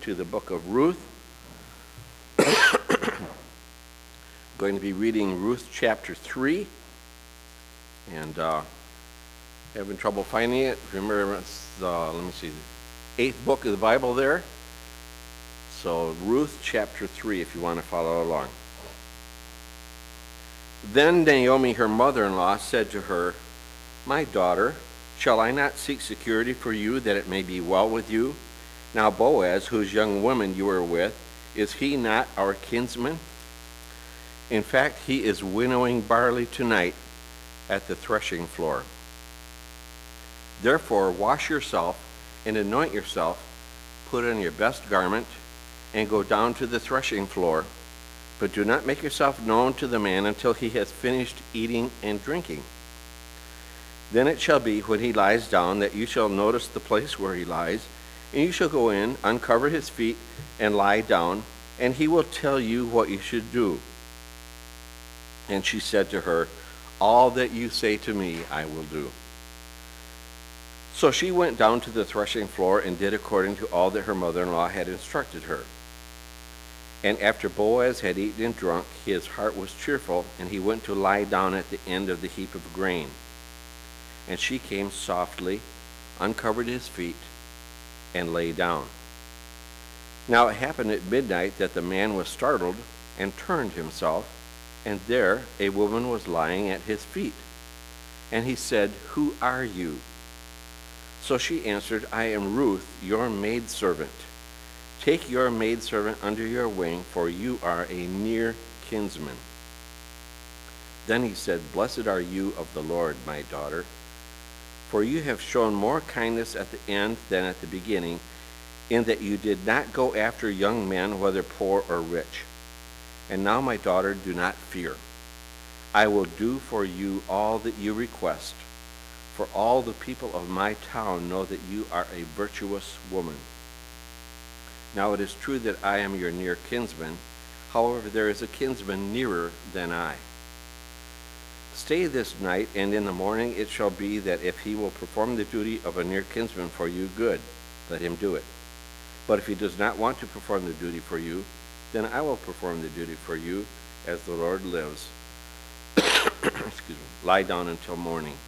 to the book of Ruth. Going to be reading Ruth chapter 3. And having trouble finding it. Remember, it's the 8th book of the Bible there. So Ruth chapter 3, if you want to follow along. Then Naomi, her mother-in-law, said to her, "My daughter, shall I not seek security for you, that it may be well with you? Now Boaz, whose young woman you are with, is he not our kinsman? In fact, he is winnowing barley tonight at the threshing floor. Therefore, wash yourself and anoint yourself, put on your best garment, and go down to the threshing floor. But do not make yourself known to the man until he has finished eating and drinking. Then it shall be, when he lies down, that you shall notice the place where he lies, and you shall go in, uncover his feet, and lie down, and he will tell you what you should do." And she said to her, "All that you say to me I will do." So she went down to the threshing floor and did according to all that her mother-in-law had instructed her. And after Boaz had eaten and drunk, his heart was cheerful, and he went to lie down at the end of the heap of grain. And she came softly, uncovered his feet, and lay down. Now it happened at midnight that the man was startled and turned himself, and there a woman was lying at his feet. And he said, "Who are you?" So she answered, "I am Ruth, your maidservant. Take your maidservant under your wing, for you are a near kinsman." Then he said, "Blessed are you of the Lord, my daughter, for you have shown more kindness at the end than at the beginning, in that you did not go after young men, whether poor or rich. And now, my daughter, do not fear. I will do for you all that you request, for all the people of my town know that you are a virtuous woman. Now it is true that I am your near kinsman. However, there is a kinsman nearer than I. Stay this night, and in the morning it shall be that if he will perform the duty of a near kinsman for you, good, let him do it. But if he does not want to perform the duty for you, then I will perform the duty for you, as the Lord lives. Excuse me. Lie down until morning."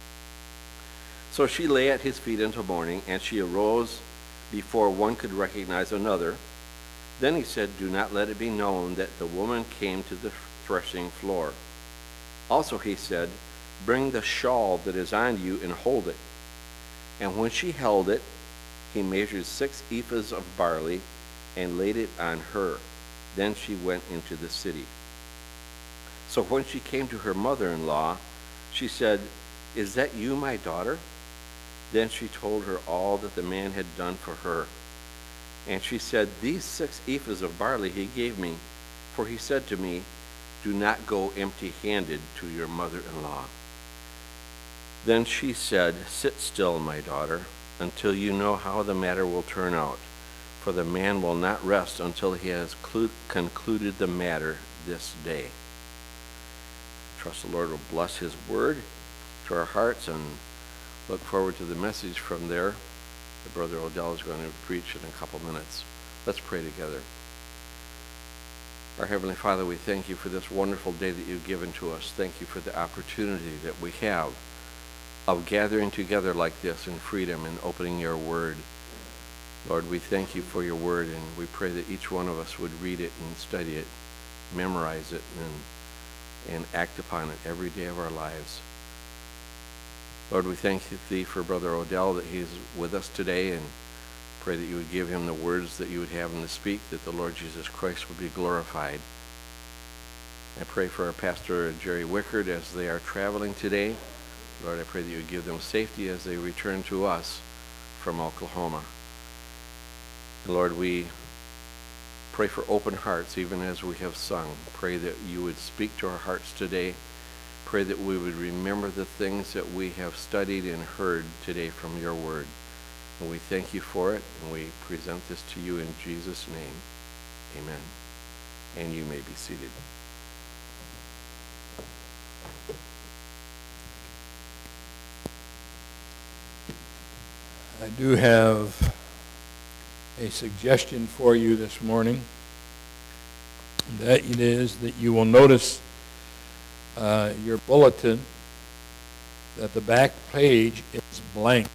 So she lay at his feet until morning, and she arose before one could recognize another. Then he said, "Do not let it be known that the woman came to the threshing floor." Also he said, "Bring the shawl that is on you and hold it." And when she held it, he measured 6 ephahs of barley and laid it on her. Then she went into the city. So when she came to her mother-in-law, she said, "Is that you, my daughter?" Then she told her all that the man had done for her. And she said, "These 6 ephahs of barley he gave me, for he said to me, 'Do not go empty-handed to your mother-in-law.'" Then she said, "Sit still, my daughter, until you know how the matter will turn out, for the man will not rest until he has concluded the matter this day." Trust the Lord will bless his word to our hearts, and look forward to the message from there. Brother Odell is going to preach in a couple minutes. Let's pray together. Our Heavenly Father, we thank you for this wonderful day that you've given to us. Thank you for the opportunity that we have of gathering together like this in freedom and opening your word. Lord, we thank you for your word, and we pray that each one of us would read it and study it, memorize it, and act upon it every day of our lives. Lord, we thank thee for Brother Odell, that he's with us today, and pray that you would give him the words that you would have him to speak, that the Lord Jesus Christ would be glorified. I pray for our pastor, Jerry Wickard, as they are traveling today. Lord, I pray that you would give them safety as they return to us from Oklahoma. And Lord, we pray for open hearts, even as we have sung. Pray that you would speak to our hearts today. Pray that we would remember the things that we have studied and heard today from your word. And we thank you for it, and we present this to you in Jesus' name. Amen. And you may be seated. I do have a suggestion for you this morning. That it is that you will notice your bulletin that the back page is blank.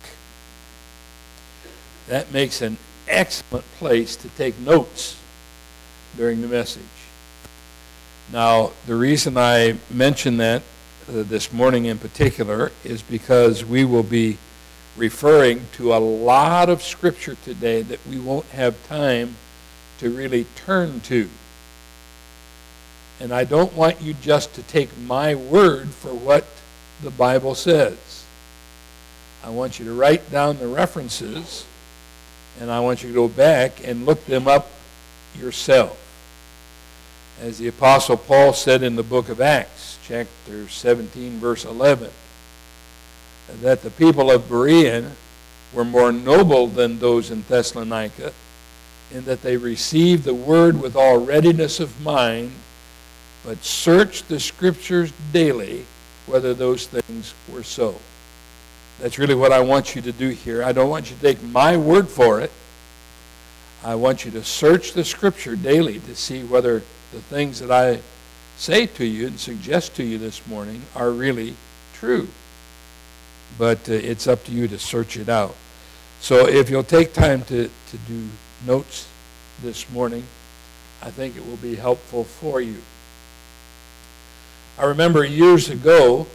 That makes an excellent place to take notes during the message. Now, the reason I mention that this morning in particular is because we will be referring to a lot of Scripture today that we won't have time to really turn to. And I don't want you just to take my word for what the Bible says. I want you to write down the references, and I want you to go back and look them up yourself. As the Apostle Paul said in the book of Acts, chapter 17, verse 11, that the people of Berea were more noble than those in Thessalonica, in that they received the word with all readiness of mind, but searched the Scriptures daily whether those things were so. That's really what I want you to do here. I don't want you to take my word for it. I want you to search the Scripture daily to see whether the things that I say to you and suggest to you this morning are really true. But it's up to you to search it out. So if you'll take time to do notes this morning, I think it will be helpful for you. I remember years ago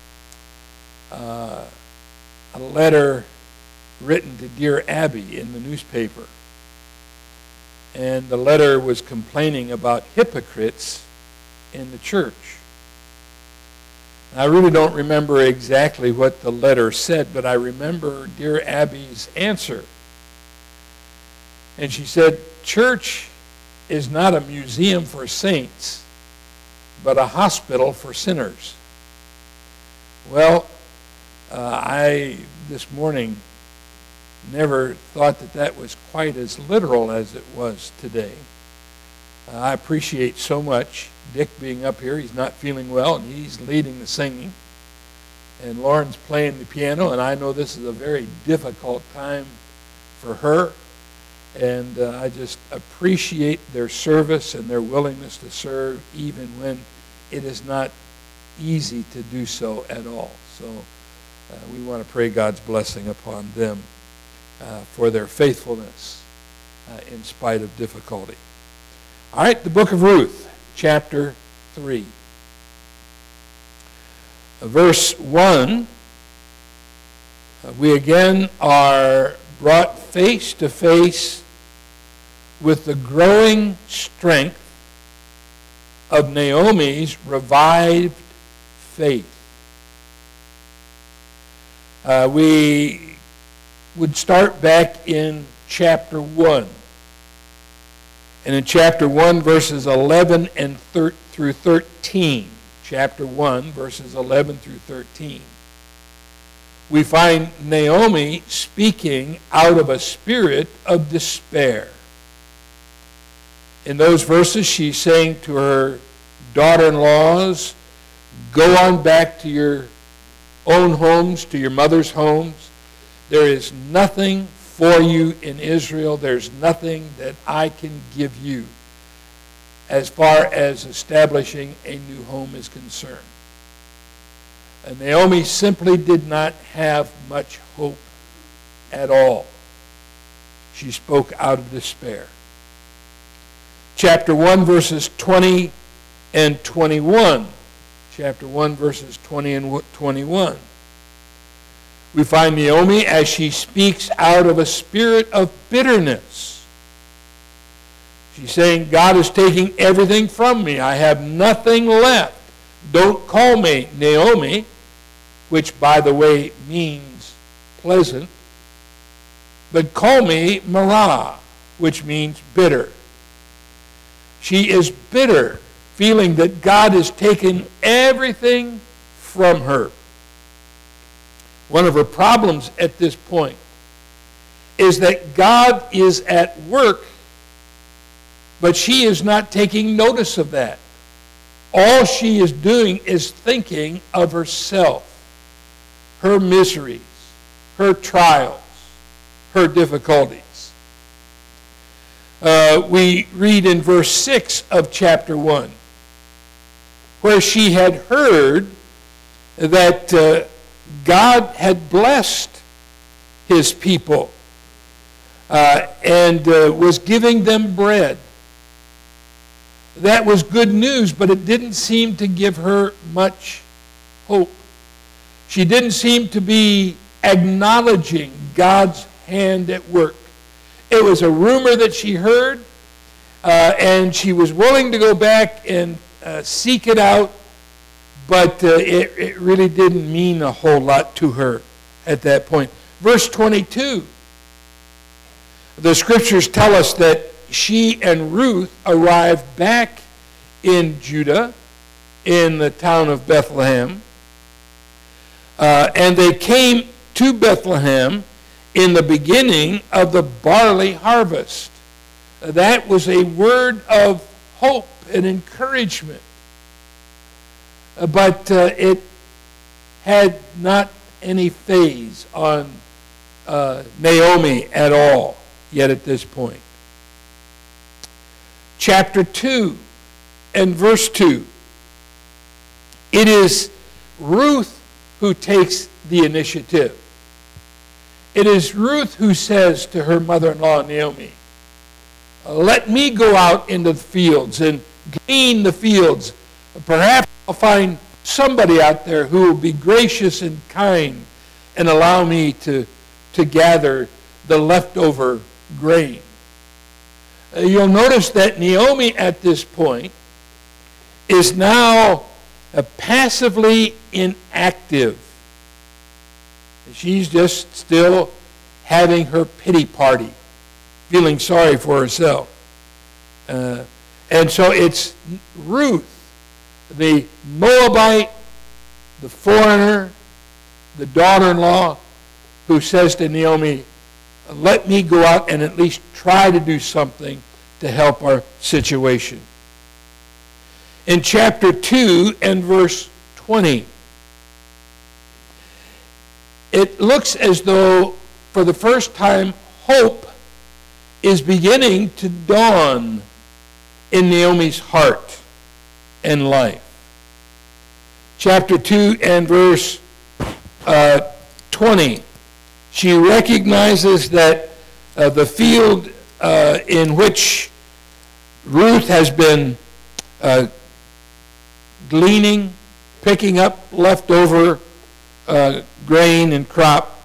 a letter written to Dear Abby in the newspaper. And the letter was complaining about hypocrites in the church. I really don't remember exactly what the letter said, but I remember Dear Abby's answer. And she said, "Church is not a museum for saints, but a hospital for sinners." Well, I this morning never thought that was quite as literal as it was today. I appreciate so much Dick being up here. He's not feeling well, and he's leading the singing. And Lauren's playing the piano, and I know this is a very difficult time for her. And I just appreciate their service and their willingness to serve, even when it is not easy to do so at all. So we want to pray God's blessing upon them for their faithfulness in spite of difficulty. All right, the book of Ruth, chapter 3. Verse 1, we again are brought face to face with the growing strength of Naomi's revived faith. We would start back in chapter 1. And in chapter 1, verses 11 and through 13, chapter 1, verses 11 through 13, we find Naomi speaking out of a spirit of despair. In those verses, she's saying to her daughter-in-laws, "Go on back to your own homes, to your mother's homes. There is nothing for you in Israel. There's nothing that I can give you as far as establishing a new home is concerned." And Naomi simply did not have much hope at all. She spoke out of despair. Chapter 1, verses 20 and 21. Chapter 1, verses 20 and 21. We find Naomi as she speaks out of a spirit of bitterness. She's saying, "God is taking everything from me. I have nothing left. Don't call me Naomi," which, by the way, means pleasant, but call me Mara, which means bitter. She is bitter, feeling that God has taken everything from her. One of her problems at this point is that God is at work, but she is not taking notice of that. All she is doing is thinking of herself, her miseries, her trials, her difficulties. we read in verse 6 of chapter 1, where she had heard that God had blessed his people and was giving them bread. That was good news, but it didn't seem to give her much hope. She didn't seem to be acknowledging God's hand at work. It was a rumor that she heard, and she was willing to go back and seek it out, but it really didn't mean a whole lot to her at that point. Verse 22, the scriptures tell us that she and Ruth arrived back in Judah, in the town of Bethlehem, and they came to Bethlehem in the beginning of the barley harvest. That was a word of hope and encouragement. But it had not any phase on Naomi at all, yet at this point. Chapter 2 and verse 2. It is Ruth who takes the initiative. It is Ruth who says to her mother-in-law Naomi, let me go out into the fields and glean the fields. Perhaps I'll find somebody out there who will be gracious and kind and allow me to gather the leftover grain. You'll notice that Naomi at this point is now passively inactive. She's just still having her pity party, feeling sorry for herself. And so it's Ruth, the Moabite, the foreigner, the daughter-in-law, who says to Naomi, let me go out and at least try to do something to help our situation. In chapter 2 and verse 20, it looks as though for the first time hope is beginning to dawn in Naomi's heart and life. Chapter 2 and verse 20, she recognizes that the field in which Ruth has been gleaning, picking up leftover grain and crop,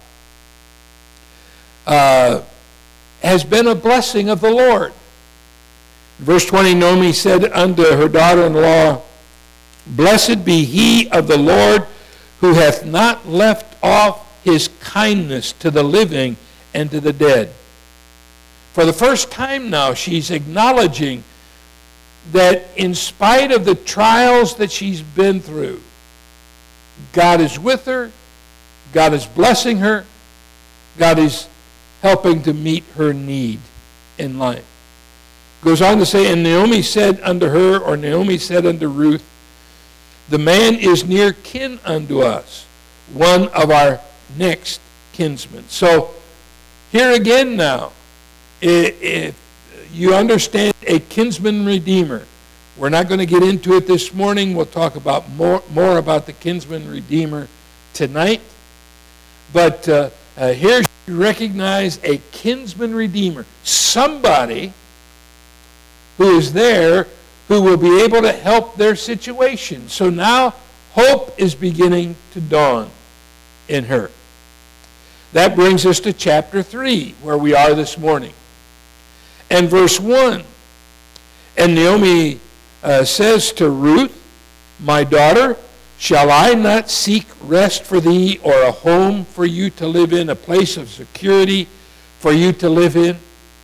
has been a blessing of the Lord. Verse 20, Naomi said unto her daughter-in-law, blessed be he of the Lord, who hath not left off his kindness to the living and to the dead. For the first time now, she's acknowledging that in spite of the trials that she's been through, God is with her, God is blessing her, God is helping to meet her need in life. Goes on to say, and Naomi said unto her, or Naomi said unto Ruth, the man is near kin unto us, one of our next kinsmen. So here again now, if you understand a kinsman redeemer, we're not going to get into it this morning. We'll talk about more about the kinsman redeemer tonight. But here you recognize a kinsman redeemer, somebody who is there who will be able to help their situation. So now hope is beginning to dawn in her. That brings us to chapter 3, where we are this morning. And verse 1, and Naomi says to Ruth, my daughter, shall I not seek rest for thee, or a home for you to live in, a place of security for you to live in,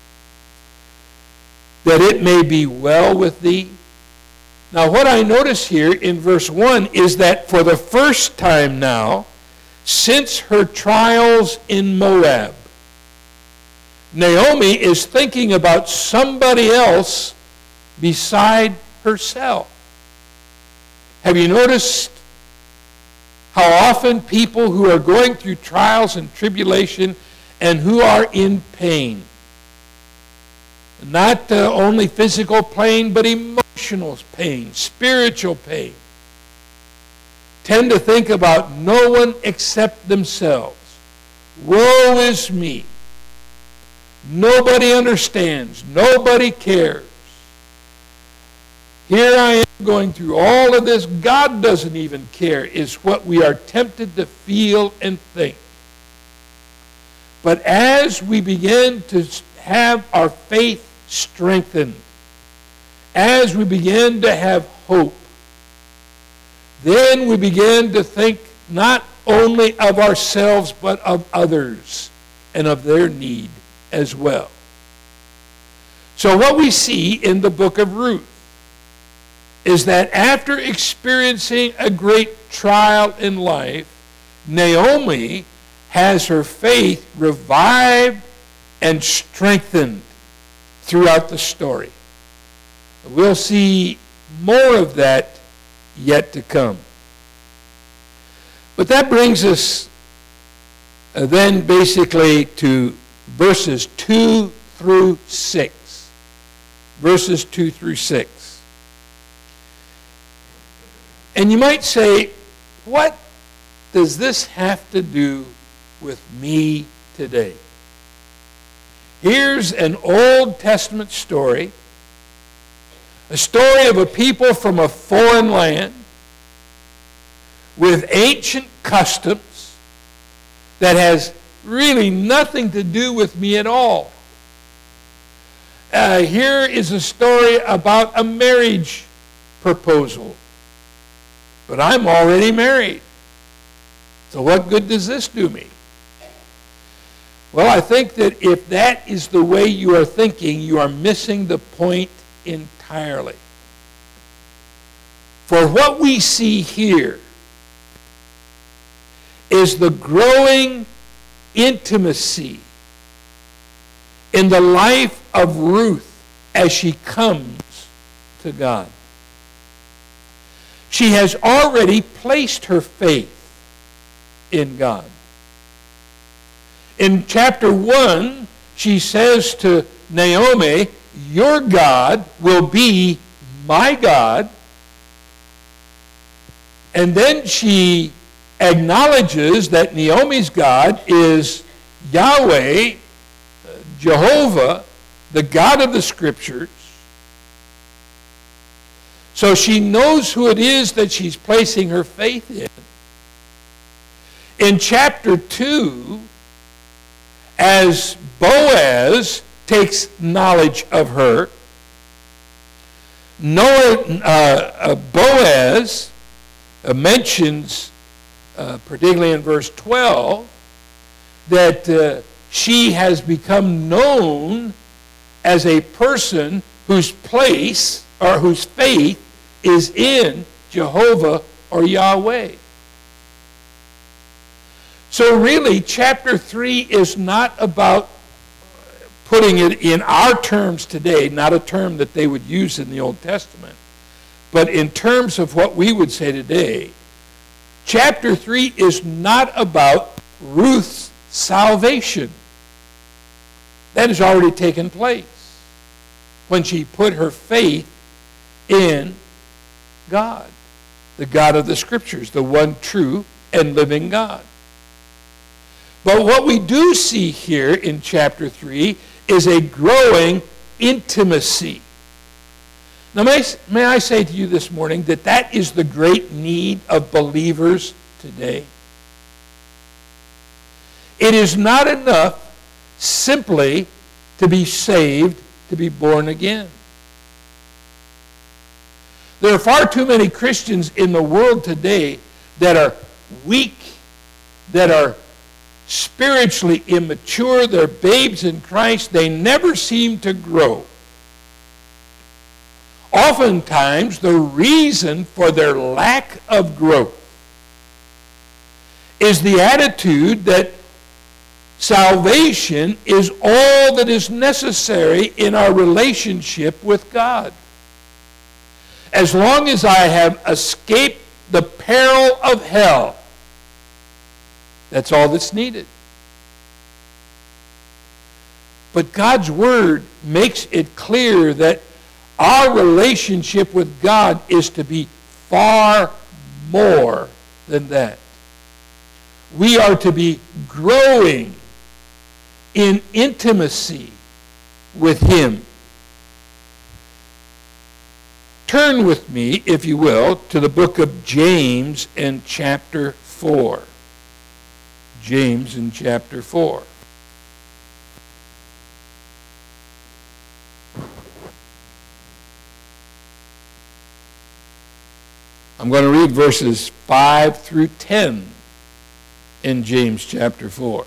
that it may be well with thee? Now what I notice here in verse 1 is that for the first time now, since her trials in Moab, Naomi is thinking about somebody else beside herself. Have you noticed how often people who are going through trials and tribulation and who are in pain Not only physical pain, but emotional pain, spiritual pain. Tend to think about no one except themselves. Woe is me. Nobody understands. Nobody cares. Here I am going through all of this. God doesn't even care, is what we are tempted to feel and think. But as we begin to have our faith strengthened, as we begin to have hope, then we begin to think not only of ourselves, but of others and of their need as well. So what we see in the book of Ruth is that after experiencing a great trial in life, Naomi has her faith revived and strengthened throughout the story. We'll see more of that yet to come. But that brings us then basically to verses 2 through 6. Verses 2 through 6. And you might say, what does this have to do with me today? Here's an Old Testament story, a story of a people from a foreign land with ancient customs that has really nothing to do with me at all. Here is a story about a marriage proposal, but I'm already married. So what good does this do me? Well, I think that if that is the way you are thinking, you are missing the point entirely. For what we see here is the growing intimacy in the life of Ruth as she comes to God. She has already placed her faith in God. In chapter 1, she says to Naomi, your God will be my God. And then she acknowledges that Naomi's God is Yahweh, Jehovah, the God of the Scriptures. So she knows who it is that she's placing her faith in. In chapter 2, as Boaz takes knowledge of her, Boaz mentions, particularly in verse 12, that she has become known as a person whose place or whose faith is in Jehovah or Yahweh. So really, chapter 3 is not about putting it in our terms today, not a term that they would use in the Old Testament, but in terms of what we would say today. Chapter 3 is not about Ruth's salvation. That has already taken place when she put her faith in God, the God of the Scriptures, the one true and living God. But what we do see here in chapter 3 is a growing intimacy. Now, may I say to you this morning that that is the great need of believers today. It is not enough simply to be saved, to be born again. There are far too many Christians in the world today that are weak, that are spiritually immature, they're babes in Christ, they never seem to grow. Oftentimes, the reason for their lack of growth is the attitude that salvation is all that is necessary in our relationship with God. As long as I have escaped the peril of hell, that's all that's needed. But God's Word makes it clear that our relationship with God is to be far more than that. We are to be growing in intimacy with Him. Turn with me, if you will, to the book of James in chapter 4. James in chapter 4. I'm going to read verses 5 through 10 in James chapter 4.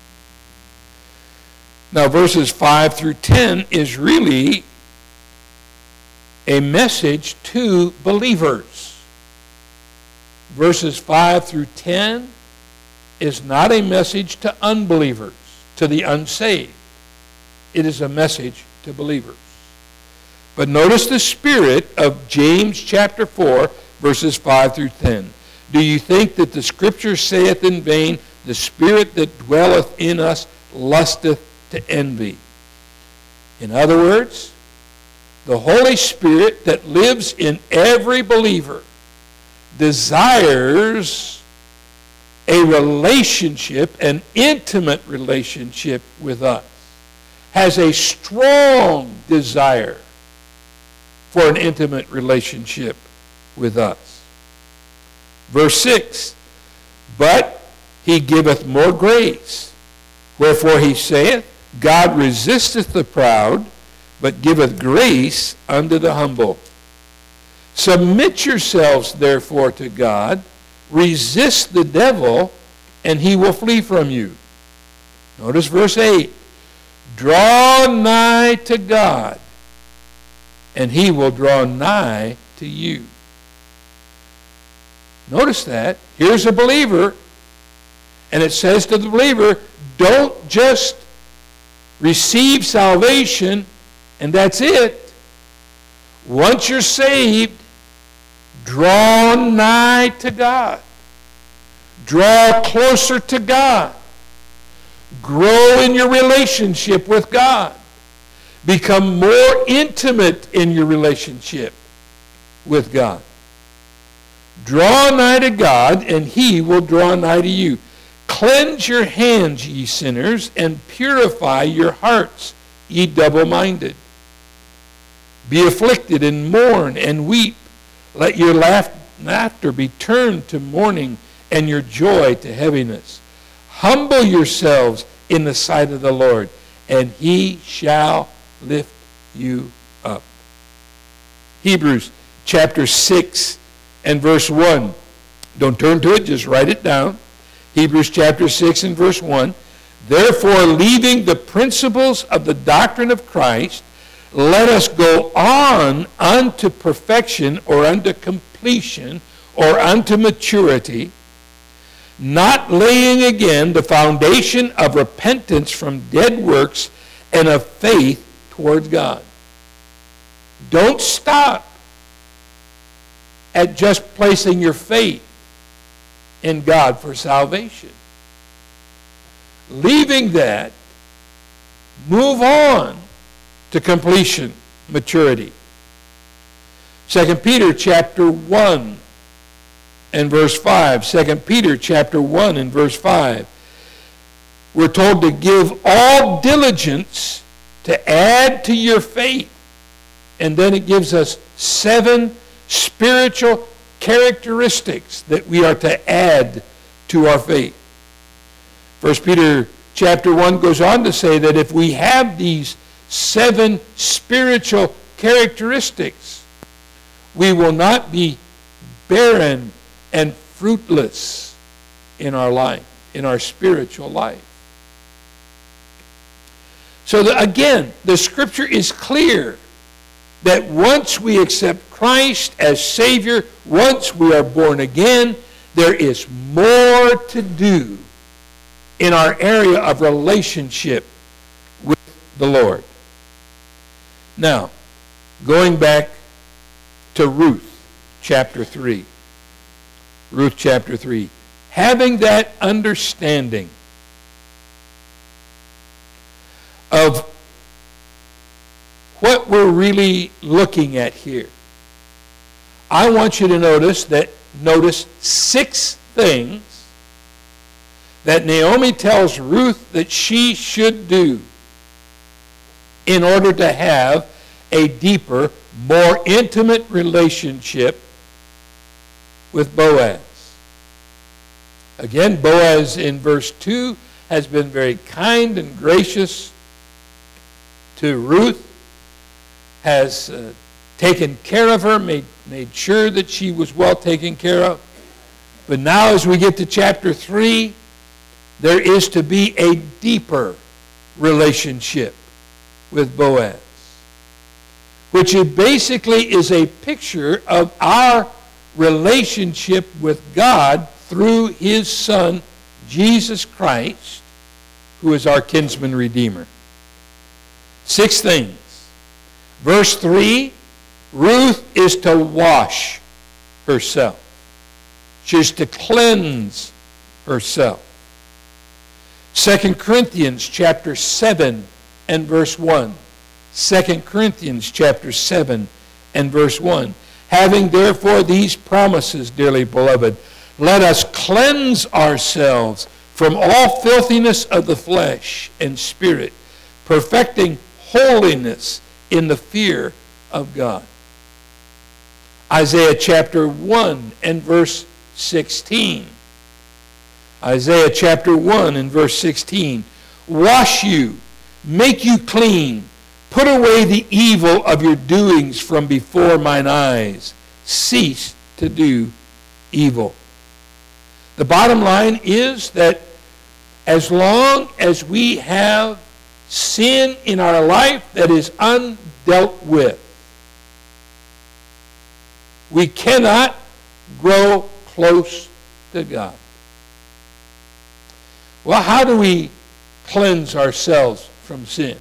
Now, verses 5 through 10 is really a message to believers. Verses 5 through 10 is not a message to unbelievers, to the unsaved. It is a message to believers. But notice the spirit of James chapter 4, verses 5 through 10. Do you think that the Scripture saith in vain, the Spirit that dwelleth in us lusteth to envy? In other words, the Holy Spirit that lives in every believer desires a relationship, an intimate relationship with us, has a strong desire for an intimate relationship with us. Verse 6, but he giveth more grace. Wherefore he saith, God resisteth the proud, but giveth grace unto the humble. Submit yourselves therefore to God, resist the devil, and he will flee from you. Notice verse 8, draw nigh to God, and he will draw nigh to you. Notice that. Here's a believer, and it says to the believer, don't just receive salvation and that's it. Once you're saved, draw nigh to God. Draw closer to God. Grow in your relationship with God. Become more intimate in your relationship with God. Draw nigh to God, and he will draw nigh to you. Cleanse your hands, ye sinners, and purify your hearts, ye double-minded. Be afflicted, and mourn, and weep. Let your laughter be turned to mourning, and your joy to heaviness. Humble yourselves in the sight of the Lord, and he shall lift you up. Hebrews chapter 6 and verse 1. Don't turn to it, just write it down. Hebrews chapter 6 and verse 1. Therefore, leaving the principles of the doctrine of Christ, let us go on unto perfection, or unto completion, or unto maturity, not laying again the foundation of repentance from dead works and of faith towards God. Don't stop at just placing your faith in God for salvation. Leaving that, move on to completion, maturity. 2 Peter chapter 1 and verse 5. 2 Peter chapter 1 and verse 5. We're told to give all diligence to add to your faith. And then it gives us 7 spiritual characteristics that we are to add to our faith. 1 Peter chapter 1 goes on to say that if we have these 7 spiritual characteristics, we will not be barren and fruitless in our life, in our spiritual life. So again, the Scripture is clear that once we accept Christ as Savior, once we are born again, there is more to do in our area of relationship with the Lord. Now, going back to Ruth chapter 3. Ruth chapter 3. Having that understanding of we're really looking at here? I want you to notice 6 things that Naomi tells Ruth that she should do in order to have a deeper, more intimate relationship with Boaz. Again, Boaz in verse 2 has been very kind and gracious to Ruth, has taken care of her, made sure that she was well taken care of. But now as we get to chapter 3, there is to be a deeper relationship with Boaz, which basically is a picture of our relationship with God through his Son, Jesus Christ, who is our kinsman redeemer. 6 things. Verse 3, Ruth is to wash herself. She's to cleanse herself. 2 Corinthians chapter 7 and verse 1. 2 Corinthians chapter 7 and verse 1. Having therefore these promises, dearly beloved, let us cleanse ourselves from all filthiness of the flesh and spirit, perfecting holiness in the fear of God. Isaiah chapter 1 and verse 16. Isaiah chapter 1 and verse 16. Wash you, make you clean, put away the evil of your doings from before mine eyes. Cease to do evil. The bottom line is that as long as we have sin in our life that is undealt with, we cannot grow close to God. Well, how do we cleanse ourselves from sin?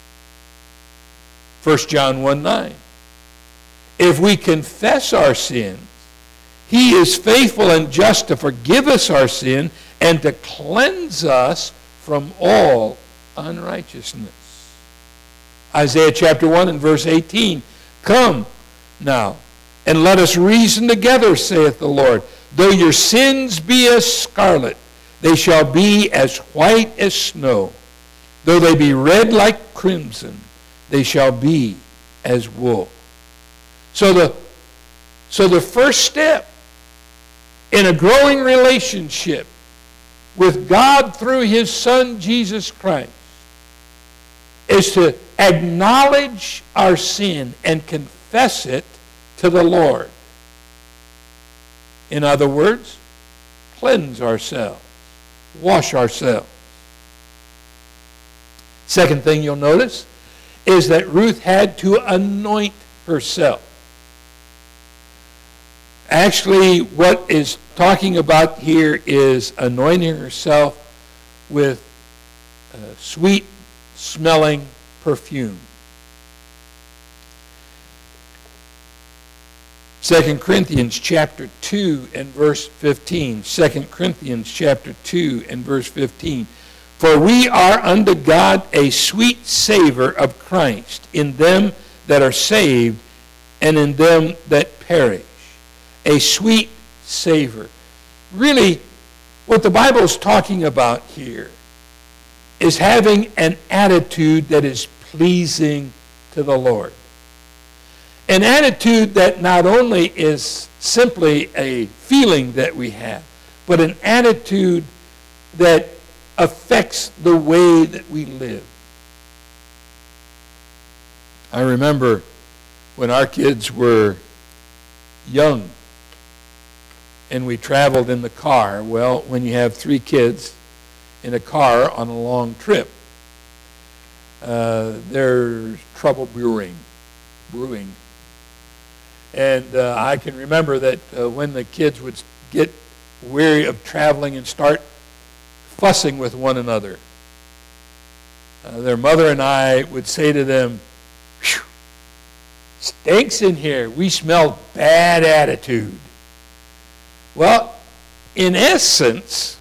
1 John 1:9. If we confess our sins, he is faithful and just to forgive us our sin and to cleanse us from all unrighteousness. Isaiah chapter 1 and verse 18. Come now, and let us reason together, saith the Lord. Though your sins be as scarlet, they shall be as white as snow. Though they be red like crimson, they shall be as wool. So the first step in a growing relationship with God through his Son, Jesus Christ, is to acknowledge our sin and confess it to the Lord. In other words, cleanse ourselves, wash ourselves. Second thing you'll notice is that Ruth had to anoint herself. Actually, what is talking about here is anointing herself with sweet-smelling perfume. 2 Corinthians chapter 2 and verse 15. 2 Corinthians chapter 2 and verse 15. For we are unto God a sweet savor of Christ in them that are saved and in them that perish. A sweet savor. Really, what the Bible is talking about here is having an attitude that is pleasing to the Lord. An attitude that not only is simply a feeling that we have, but an attitude that affects the way that we live. I remember when our kids were young and we traveled in the car. Well, when you have 3 kids in a car on a long trip, there's trouble brewing. And I can remember that when the kids would get weary of traveling and start fussing with one another, their mother and I would say to them, "Phew, stinks in here. We smell bad attitude." Well, in essence,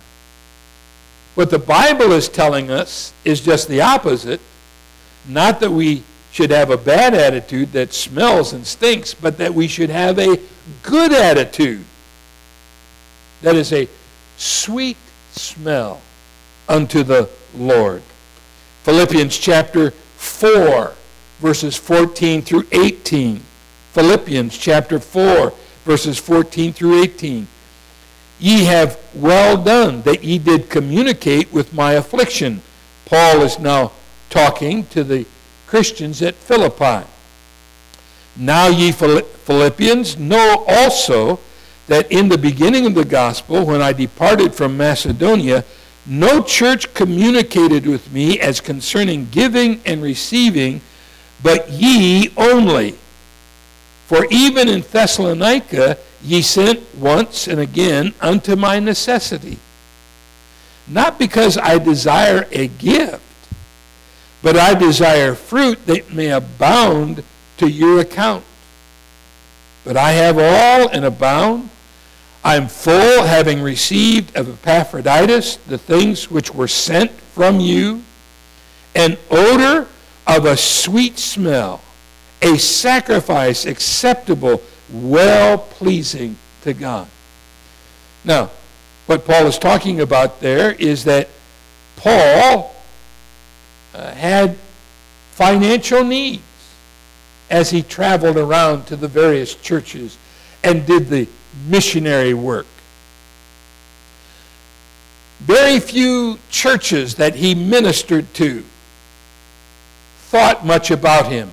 what the Bible is telling us is just the opposite. Not that we should have a bad attitude that smells and stinks, but that we should have a good attitude that is a sweet smell unto the Lord. Philippians chapter 4, verses 14 through 18. Philippians chapter 4, verses 14 through 18. Ye have well done that ye did communicate with my affliction. Paul is now talking to the Christians at Philippi. Now ye Philippians know also that in the beginning of the gospel, when I departed from Macedonia, no church communicated with me as concerning giving and receiving, but ye only. For even in Thessalonica ye sent once and again unto my necessity. Not because I desire a gift, but I desire fruit that may abound to your account. But I have all and abound. I am full, having received of Epaphroditus the things which were sent from you, an odor of a sweet smell, a sacrifice acceptable, well-pleasing to God. Now, what Paul is talking about there is that Paul had financial needs as he traveled around to the various churches and did the missionary work. Very few churches that he ministered to thought much about him,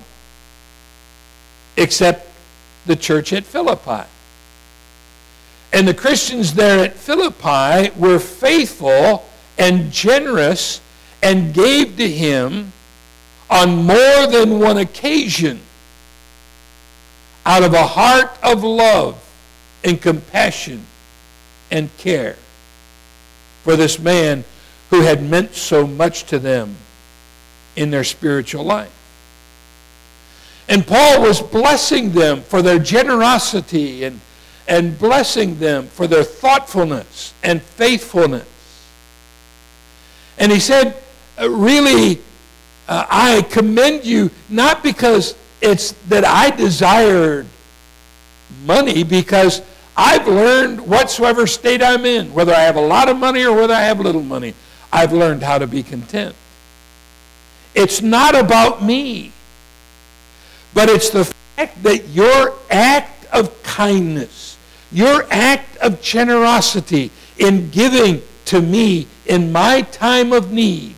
except the church at Philippi. And the Christians there at Philippi were faithful and generous and gave to him on more than one occasion out of a heart of love and compassion and care for this man who had meant so much to them in their spiritual life. And Paul was blessing them for their generosity and blessing them for their thoughtfulness and faithfulness. And he said, really, I commend you, not because it's that I desired money, because I've learned whatsoever state I'm in, whether I have a lot of money or whether I have little money, I've learned how to be content. It's not about me, but it's the fact that your act of kindness, your act of generosity in giving to me in my time of need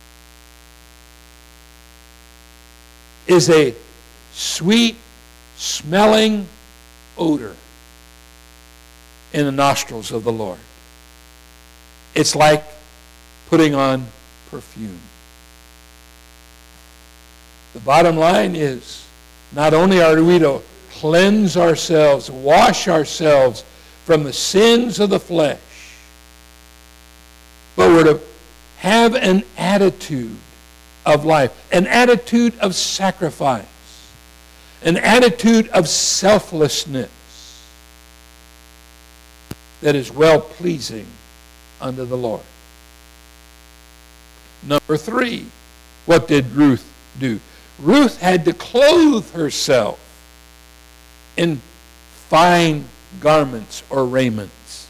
is a sweet smelling odor in the nostrils of the Lord. It's like putting on perfume. The bottom line is, not only are we to cleanse ourselves, wash ourselves from the sins of the flesh, but we're to have an attitude of life, an attitude of sacrifice, an attitude of selflessness that is well-pleasing unto the Lord. Number 3, what did Ruth do? Ruth had to clothe herself in fine garments or raiments.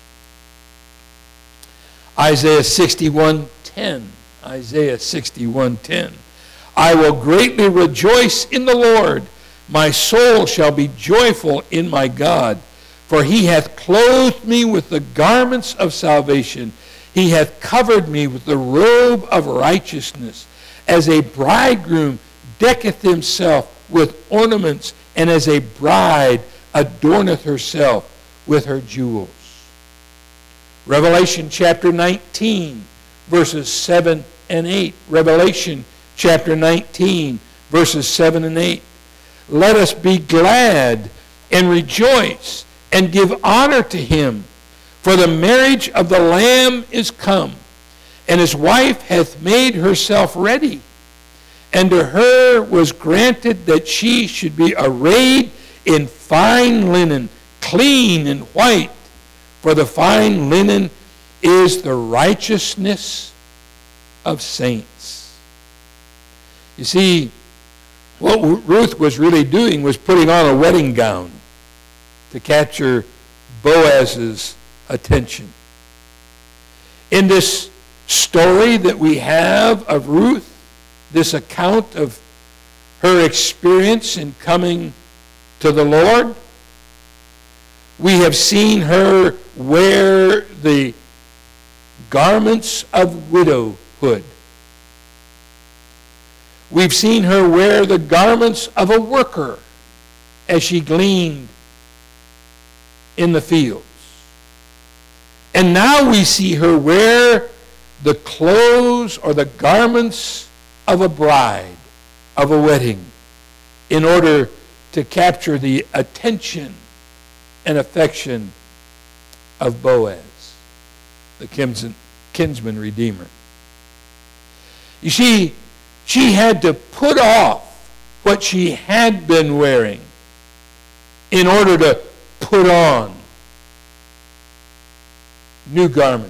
Isaiah 61:10. Isaiah 61:10. I will greatly rejoice in the Lord. My soul shall be joyful in my God. For he hath clothed me with the garments of salvation. He hath covered me with the robe of righteousness. As a bridegroom decketh himself with ornaments, and as a bride adorneth herself with her jewels. Revelation chapter 19, verses 7 and 8. Revelation chapter 19, verses 7 and 8. Let us be glad and rejoice and give honor to him, for the marriage of the Lamb is come, and his wife hath made herself ready. And to her was granted that she should be arrayed in fine linen, clean and white, for the fine linen is the righteousness of saints. You see, What Ruth was really doing was putting on a wedding gown to capture Boaz's attention. In this story that we have of Ruth, this account of her experience in coming to the Lord, we have seen her wear the garments of widowhood. We've seen her wear the garments of a worker as she gleaned in the fields. And now we see her wear the clothes or the garments of a bride, of a wedding, in order to capture the attention and affection of Boaz, the kinsman redeemer. You see, she had to put off what she had been wearing in order to put on new garments.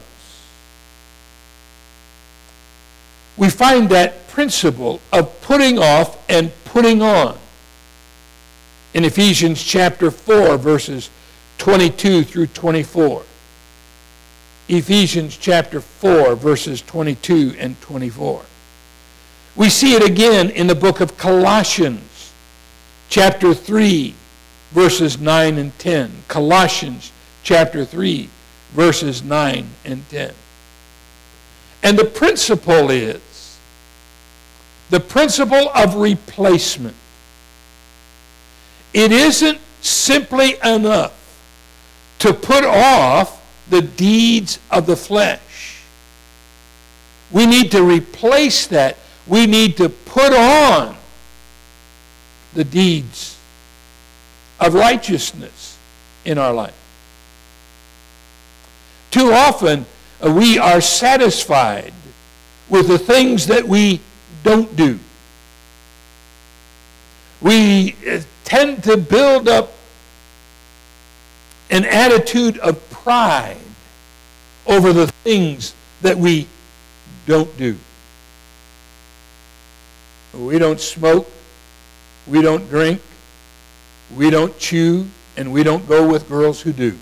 We find that principle of putting off and putting on in Ephesians chapter 4, verses 22 through 24. Ephesians chapter 4, verses 22 and 24. We see it again in the book of Colossians, chapter 3, verses 9 and 10. Colossians chapter 3, verses 9 and 10. And the principle is the principle of replacement. It isn't simply enough to put off the deeds of the flesh. We need to replace that. We need to put on the deeds of righteousness in our life. Too often, we are satisfied with the things that we don't do. We tend to build up an attitude of pride over the things that we don't do. We don't smoke, we don't drink, we don't chew, and we don't go with girls who do.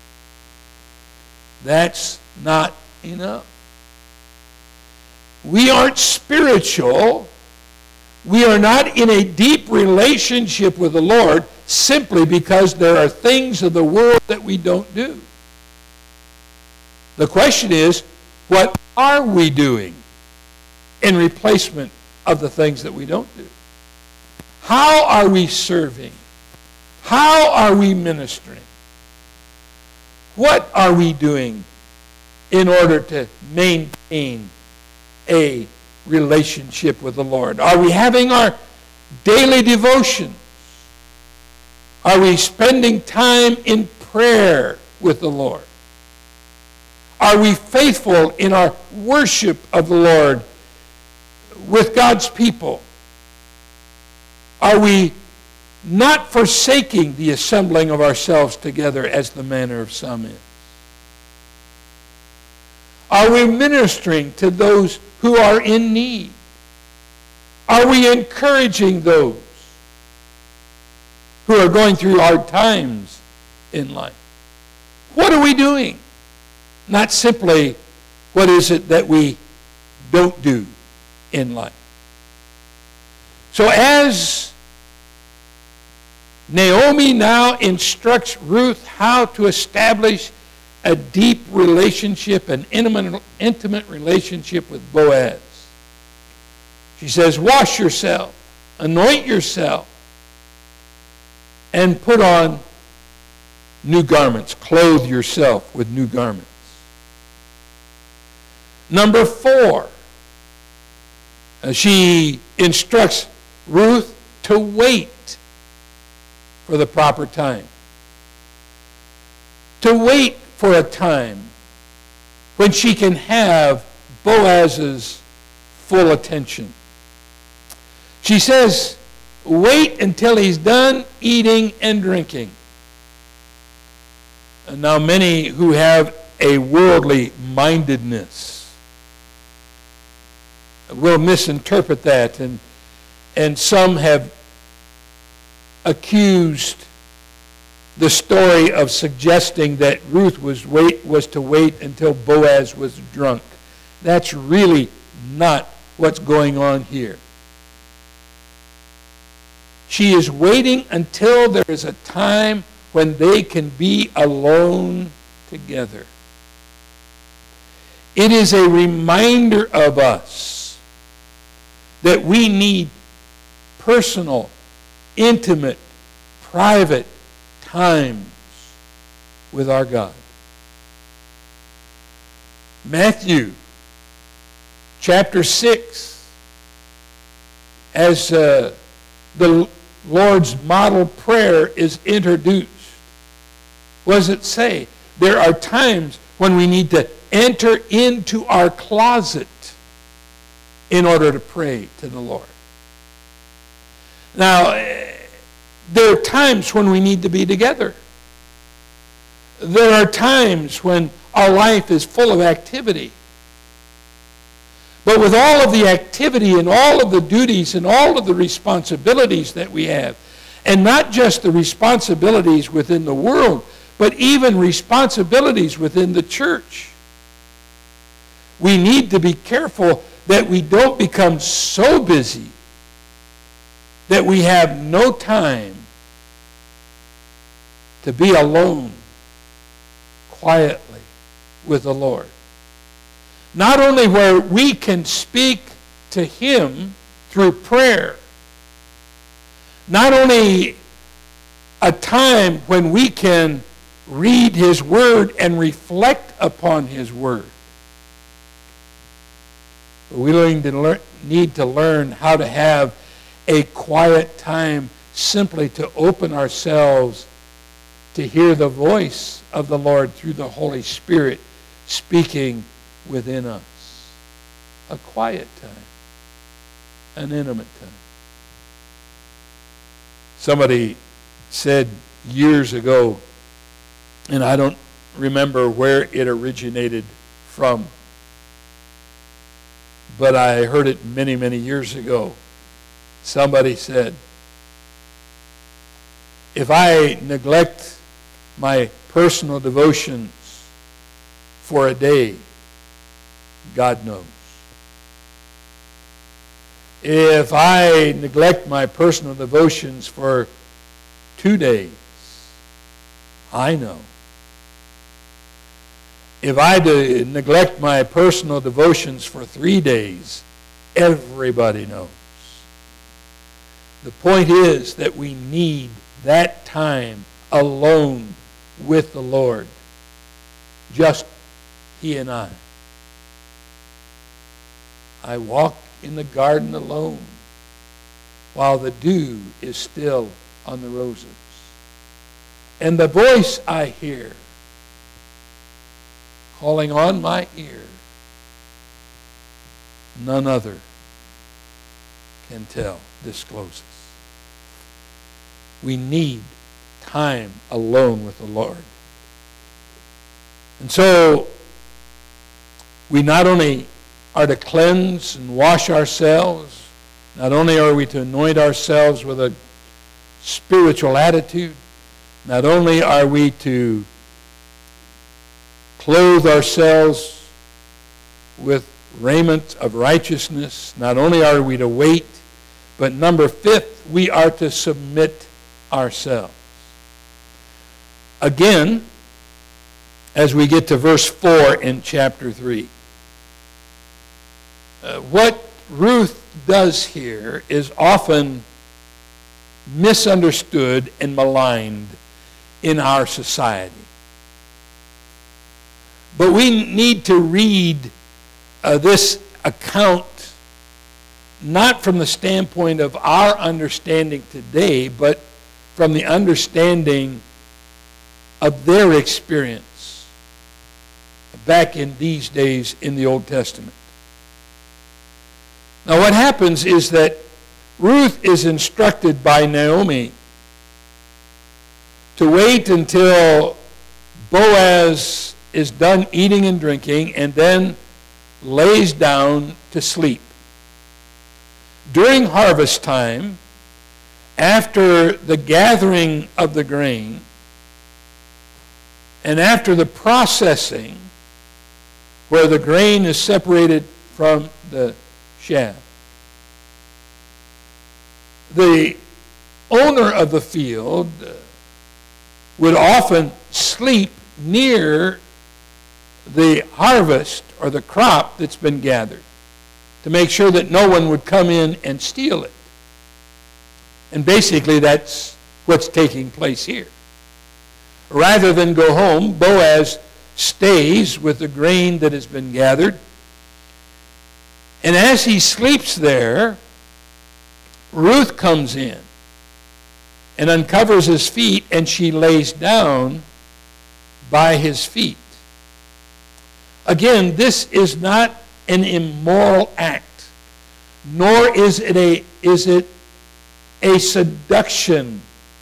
That's not enough. We aren't spiritual. We are not in a deep relationship with the Lord simply because there are things of the world that we don't do. The question is, what are we doing in replacement of the things that we don't do? How are we serving? How are we ministering? What are we doing in order to maintain a relationship with the Lord? Are we having our daily devotions? Are we spending time in prayer with the Lord? Are we faithful in our worship of the Lord with God's people? Are we not forsaking the assembling of ourselves together as the manner of some is? Are we ministering to those who are in need? Are we encouraging those who are going through hard times in life? What are we doing? Not simply what is it that we don't do in life. So as Naomi now instructs Ruth how to establish a deep relationship, an intimate relationship with Boaz. She says, wash yourself, anoint yourself, and put on new garments. Clothe yourself with new garments. Number 4, she instructs Ruth to wait for the proper time. To wait for a time when she can have Boaz's full attention. She says, wait until he's done eating and drinking. And now many who have a worldly mindedness will misinterpret that and And some have accused the story of suggesting that Ruth was to wait until Boaz was drunk. That's really not what's going on here. She is waiting until there is a time when they can be alone together. It is a reminder of us that we need personal, intimate, private times with our God. Matthew chapter 6, as the Lord's model prayer is introduced, what does it say? There are times when we need to enter into our closet in order to pray to the Lord. Now, there are times when we need to be together. There are times when our life is full of activity. But with all of the activity and all of the duties and all of the responsibilities that we have, and not just the responsibilities within the world, but even responsibilities within the church, we need to be careful that we don't become so busy that we have no time to be alone quietly with the Lord. Not only where we can speak to Him through prayer, not only a time when we can read His Word and reflect upon His Word, but we need to learn how to have a quiet time simply to open ourselves to hear the voice of the Lord through the Holy Spirit speaking within us. A quiet time. An intimate time. Somebody said years ago, and I don't remember where it originated from, but I heard it many, many years ago. Somebody said, if I neglect my personal devotions for a day, God knows. If I neglect my personal devotions for 2 days, I know. If I neglect my personal devotions for 3 days, everybody knows. The point is that we need that time alone with the Lord. Just He and I. I walk in the garden alone while the dew is still on the roses. And the voice I hear calling on my ear, none other can tell, discloses. We need time alone with the Lord. And so, we not only are to cleanse and wash ourselves, not only are we to anoint ourselves with a spiritual attitude, not only are we to clothe ourselves with raiment of righteousness, not only are we to wait, but number 5, we are to submit ourselves. Again, as we get to verse 4 in chapter 3. What Ruth does here is often misunderstood and maligned in our society. But we need to read this account not from the standpoint of our understanding today, but from the understanding of their experience back in these days in the Old Testament. Now what happens is that Ruth is instructed by Naomi to wait until Boaz is done eating and drinking and then lays down to sleep. during harvest time, after the gathering of the grain, and after the processing, where the grain is separated from the chaff, the owner of the field would often sleep near the harvest or the crop that's been gathered to make sure that no one would come in and steal it. And basically that's what's taking place here. Rather than go home, Boaz stays with the grain that has been gathered. And as he sleeps there, Ruth comes in and uncovers his feet, and she lays down by his feet. Again, this is not an immoral act, nor is it a seduction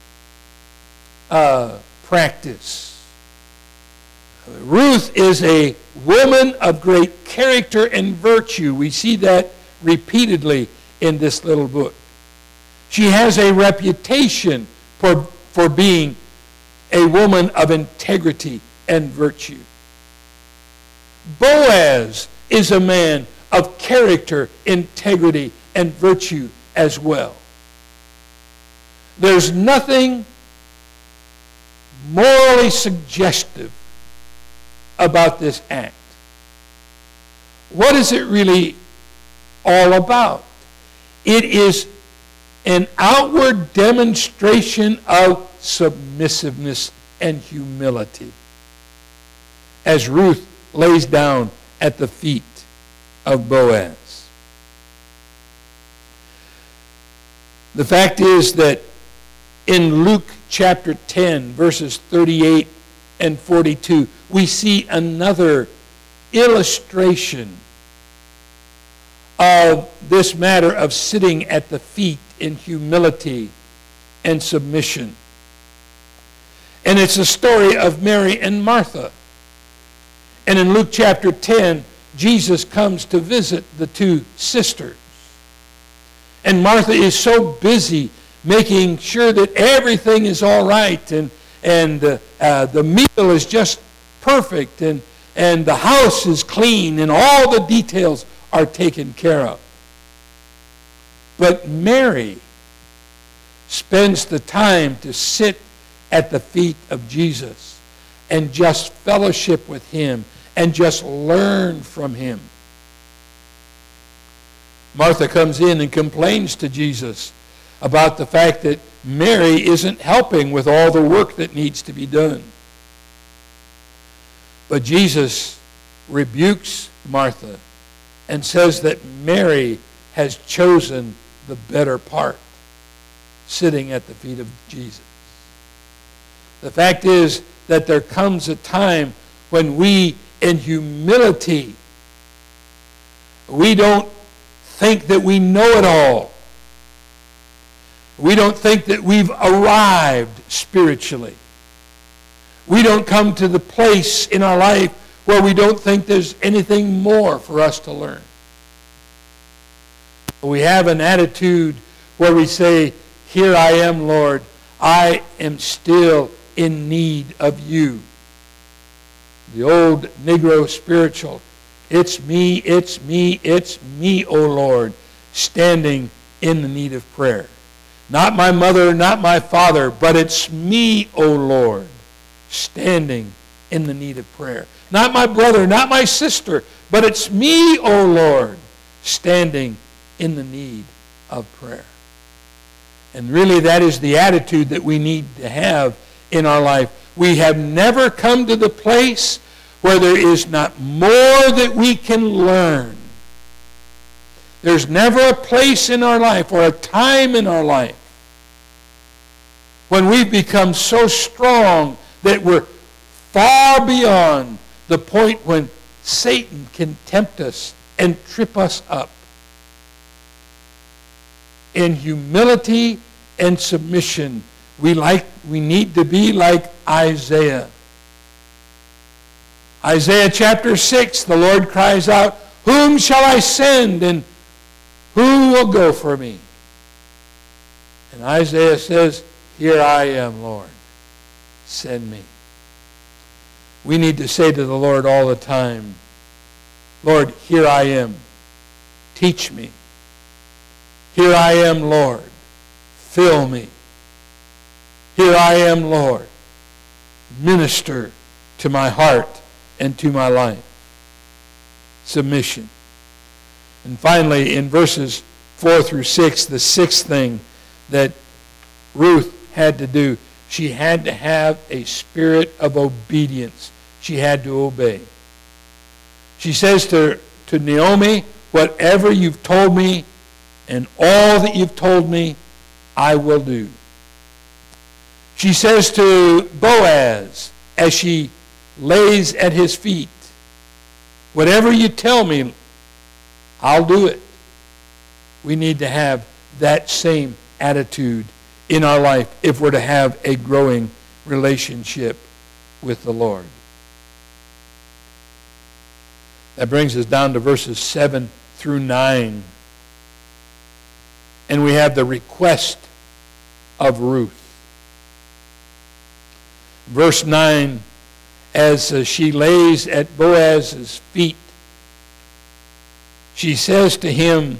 practice. Ruth is a woman of great character and virtue. We see that repeatedly in this little book. She has a reputation for being a woman of integrity and virtue. Boaz is a man of character, integrity, and virtue as well. There's nothing morally suggestive about this act. What is it really all about? It is an outward demonstration of submissiveness and humility as Ruth lays down at the feet of Boaz. The fact is that in Luke chapter 10, verses 38 and 42, we see another illustration of this matter of sitting at the feet in humility and submission. And it's a story of Mary and Martha. And in Luke chapter 10, Jesus comes to visit the two sisters. And Martha is so busy making sure that everything is all right, and the meal is just perfect, and the house is clean, and all the details are taken care of. But Mary spends the time to sit at the feet of Jesus and just fellowship with him and just learn from him. Martha comes in and complains to Jesus about the fact that Mary isn't helping with all the work that needs to be done. But Jesus rebukes Martha and says that Mary has chosen the better part, sitting at the feet of Jesus. The fact is that there comes a time when we, in humility, we don't think that we know it all. We don't think that we've arrived spiritually. We don't come to the place in our life where we don't think there's anything more for us to learn. We have an attitude where we say, "Here I am, Lord. I am still in need of you." The old Negro spiritual, "It's me, it's me, it's me, O Lord," standing in the need of prayer. Not my mother, not my father, but it's me, O Lord, standing in the need of prayer. Not my brother, not my sister, but it's me, O Lord, standing in the need of prayer. And really that is the attitude that we need to have in our life. We have never come to the place where there is not more that we can learn. There's never a place in our life or a time in our life when we've become so strong that we're far beyond the point when Satan can tempt us and trip us up. In humility and submission, we need to be like Isaiah. Isaiah chapter 6, the Lord cries out, "Whom shall I send, and Who will go for me? And Isaiah says, here I am, Lord. Send me. We need to say to the Lord all the time, Lord, here I am. Teach me. Here I am, Lord. Fill me. Here I am, Lord. Minister to my heart and to my life. Submission. And finally, in verses 4 through 6, the sixth thing that Ruth had to do, she had to have a spirit of obedience. She had to obey. She says to Naomi, whatever you've told me and all that you've told me, I will do. She says to Boaz, as she lays at his feet, whatever you tell me, I'll do it. We need to have that same attitude in our life if we're to have a growing relationship with the Lord. That brings us down to verses 7 through 9. And we have the request of Ruth. Verse 9, as she lays at Boaz's feet, she says to him,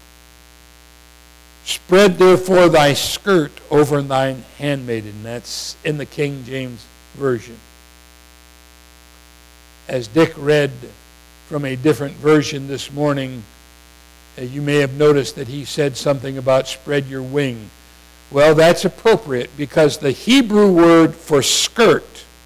spread therefore thy skirt over thine handmaiden. That's in the King James Version. As Dick read from a different version this morning, you may have noticed that he said something about spread your wing. Well, that's appropriate because the Hebrew word for skirt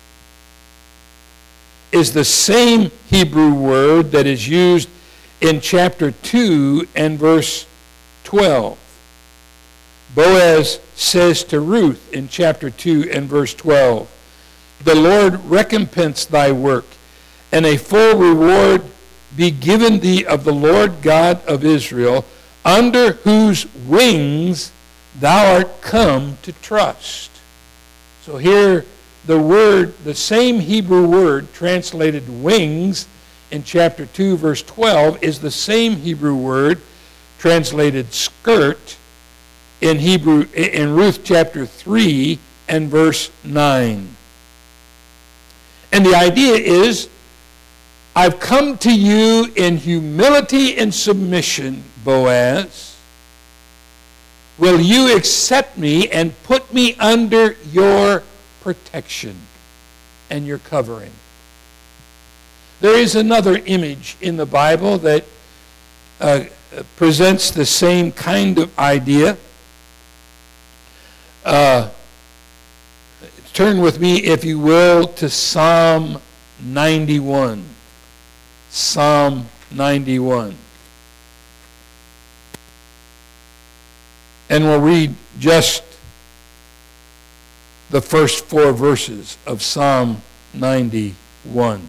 is the same Hebrew word that is used in chapter 2 and verse 12. Boaz says to Ruth in chapter 2 and verse 12, the Lord recompense thy work, and a full reward be given thee of the Lord God of Israel, under whose wings thou art come to trust. So here the same Hebrew word translated wings in chapter 2 verse 12 is the same Hebrew word translated skirt in Ruth chapter 3 and verse 9. And the idea is, I've come to you in humility and submission, Boaz. Will you accept me and put me under your protection and your covering? There is another image in the Bible that presents the same kind of idea. Turn with me, if you will, to Psalm 91. Psalm 91. And we'll read just the first 4 verses of Psalm 91.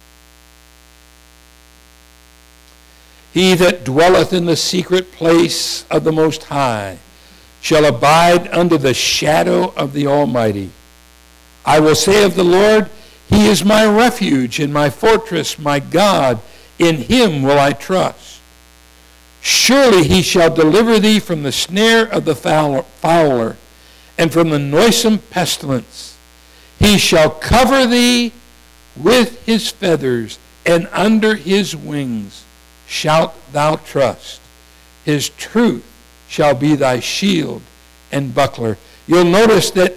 He that dwelleth in the secret place of the Most High shall abide under the shadow of the Almighty. I will say of the Lord, He is my refuge and my fortress, my God. In Him will I trust. Surely He shall deliver thee from the snare of the fowler and from the noisome pestilence. He shall cover thee with His feathers, and under His wings shalt thou trust. His truth shall be thy shield and buckler. You'll notice that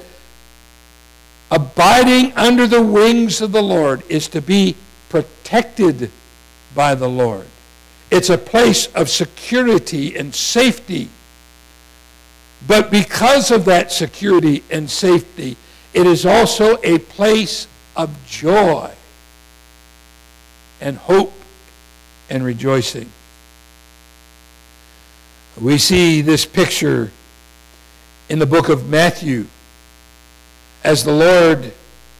abiding under the wings of the Lord is to be protected by the Lord. It's a place of security and safety. But because of that security and safety, it is also a place of joy and hope and rejoicing. We see this picture in the book of Matthew as the Lord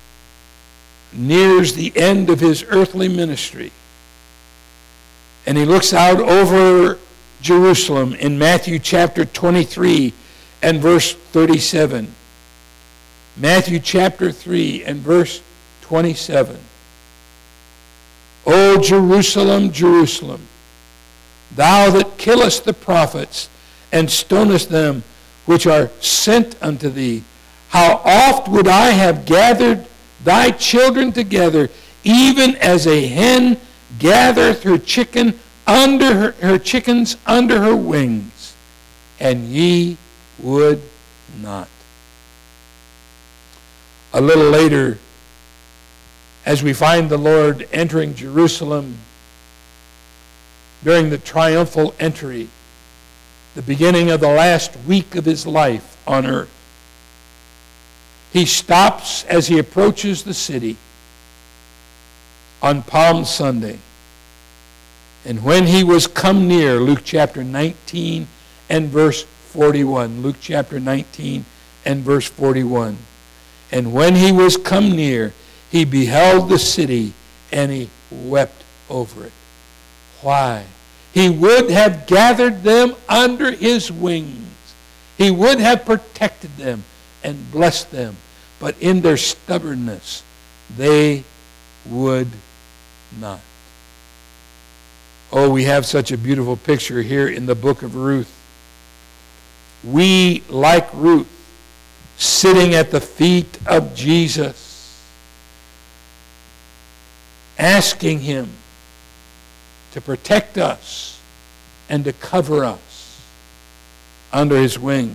nears the end of His earthly ministry. And He looks out over Jerusalem in Matthew chapter 23 and verse 37. Matthew chapter 3 and verse 27. O Jerusalem, Jerusalem, thou that killest the prophets, and stonest them which are sent unto thee. How oft would I have gathered thy children together, even as a hen gathereth her chickens under her wings, and ye would not. A little later, as we find the Lord entering Jerusalem during the triumphal entry, the beginning of the last week of his life on earth, he stops as he approaches the city on Palm Sunday. And when he was come near, Luke chapter 19 and verse 41. Luke chapter 19 and verse 41. And when he was come near, he beheld the city, and he wept over it. Why? He would have gathered them under his wings. He would have protected them and blessed them. But in their stubbornness, they would not. Oh, we have such a beautiful picture here in the book of Ruth. We, like Ruth, sitting at the feet of Jesus, asking him to protect us and to cover us under his wings.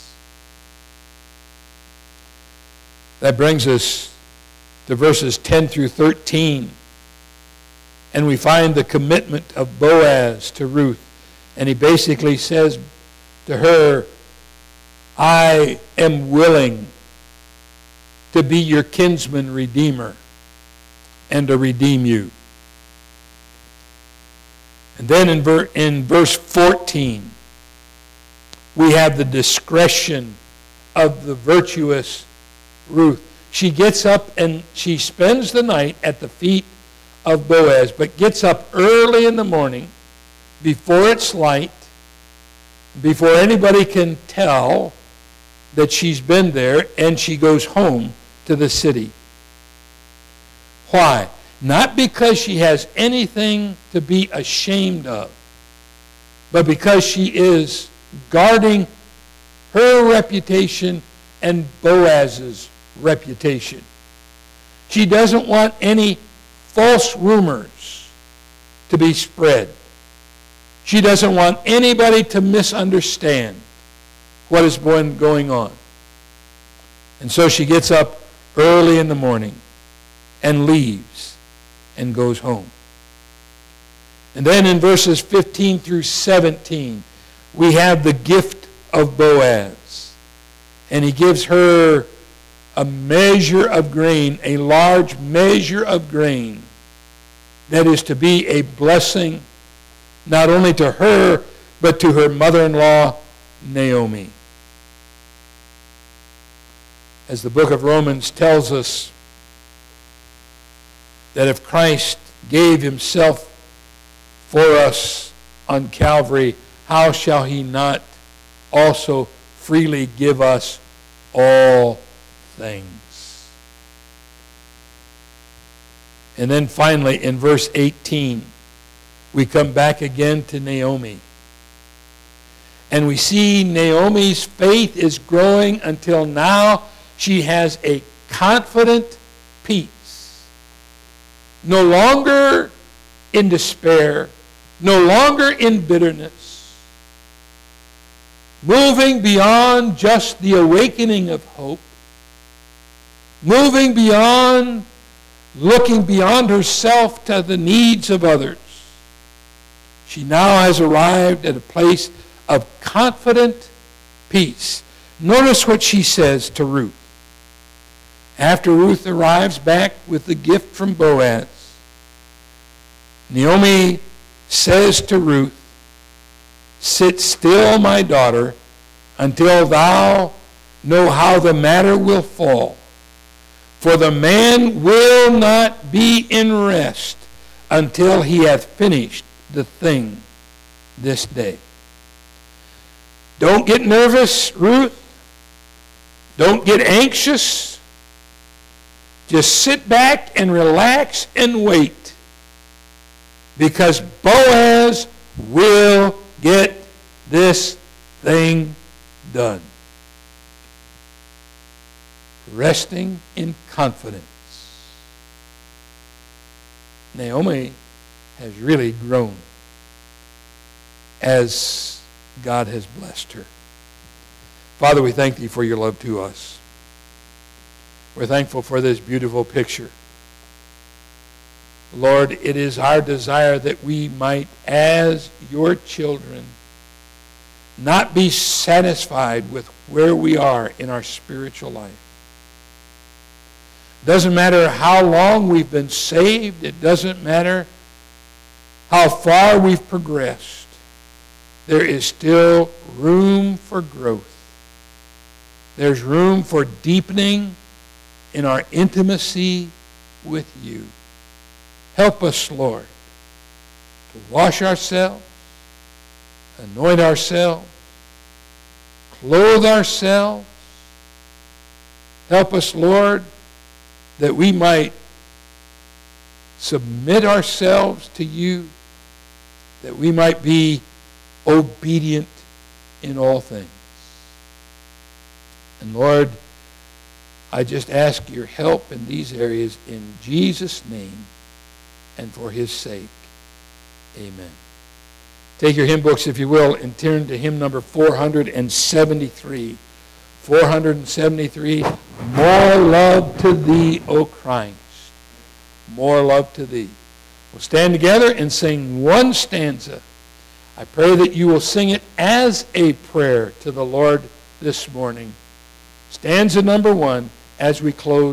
That brings us to verses 10 through 13. And we find the commitment of Boaz to Ruth. And he basically says to her, I am willing to be your kinsman redeemer and to redeem you. And then in verse 14, we have the discretion of the virtuous Ruth. She gets up and she spends the night at the feet of Boaz, but gets up early in the morning before it's light, before anybody can tell that she's been there, and she goes home to the city. Why? Not because she has anything to be ashamed of, but because she is guarding her reputation and Boaz's reputation. She doesn't want any false rumors to be spread. She doesn't want anybody to misunderstand what is going on. And so she gets up early in the morning and leaves and goes home. And then in verses 15 through 17, we have the gift of Boaz. And he gives her a measure of grain, a large measure of grain, that is to be a blessing not only to her, but to her mother-in-law, Naomi. As the book of Romans tells us, that if Christ gave himself for us on Calvary, how shall he not also freely give us all things? And then finally, in verse 18, we come back again to Naomi. And we see Naomi's faith is growing until now she has a confident peace. No longer in despair, no longer in bitterness, moving beyond just the awakening of hope, moving beyond, looking beyond herself to the needs of others. She now has arrived at a place of confident peace. Notice what she says to Ruth. After Ruth arrives back with the gift from Boaz, Naomi says to Ruth, sit still, my daughter, until thou know how the matter will fall. For the man will not be in rest until he hath finished the thing this day. Don't get nervous, Ruth. Don't get anxious. Just sit back and relax and wait. Because Boaz will get this thing done. Resting in confidence. Naomi has really grown as God has blessed her. Father, we thank thee for your love to us. We're thankful for this beautiful picture. Lord, it is our desire that we might, as your children, not be satisfied with where we are in our spiritual life. Doesn't matter how long we've been saved. It doesn't matter how far we've progressed. There is still room for growth. There's room for deepening in our intimacy with you. Help us, Lord, to wash ourselves, anoint ourselves, clothe ourselves. Help us, Lord, that we might submit ourselves to you, that we might be obedient in all things. And Lord, I just ask your help in these areas in Jesus' name and for his sake. Amen. Take your hymn books, if you will, and turn to hymn number 473. 473, More Love to Thee, O Christ. More love to Thee. We'll stand together and sing one stanza. I pray that you will sing it as a prayer to the Lord this morning. Stanza number 1 as we close.